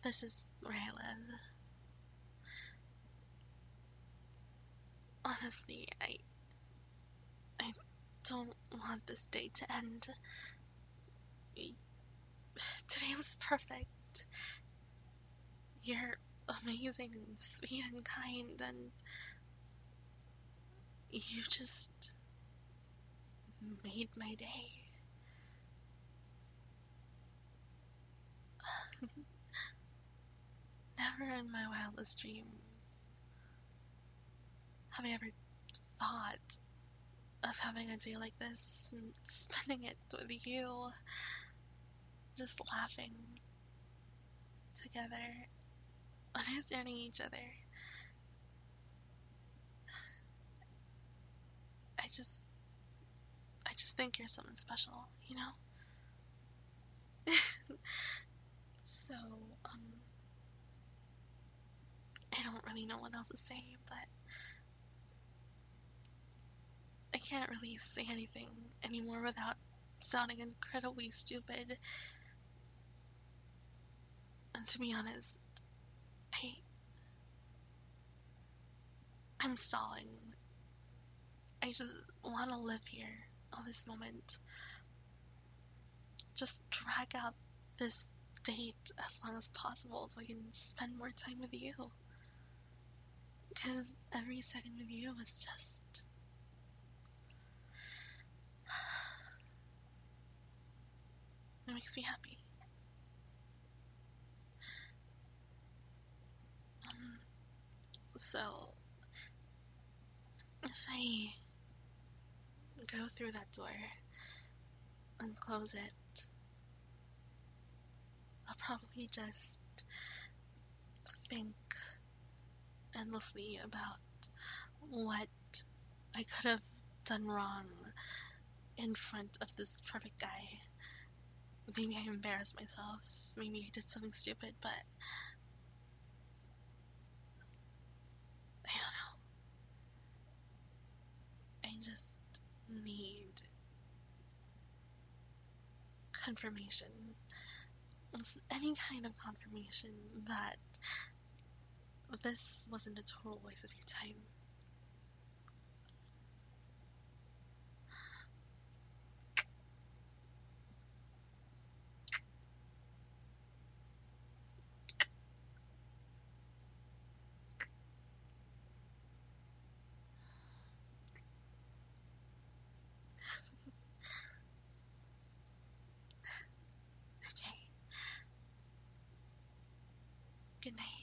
This is where I live. Honestly, I don't want this day to end. Today was perfect. You're amazing and sweet and kind, and you just made my day. Never in my wildest dreams have I ever thought of having a day like this and spending it with you, just laughing together, understanding each other. I just, I just think you're someone special, you know? So, I don't really know what else to say, but I can't really say anything anymore without sounding incredibly stupid. And to be honest, I, I'm stalling. I just want to live here on this moment. Just drag out this date as long as possible so I can spend more time with you. Because every second with you is just. It makes me happy. So, if I go through that door and close it, I'll probably just think endlessly about what I could have done wrong in front of this perfect guy. Maybe I embarrassed myself. Maybe I did something stupid, but I don't know. I just need confirmation. Any kind of confirmation that this wasn't a total waste of your time. Okay. Good night.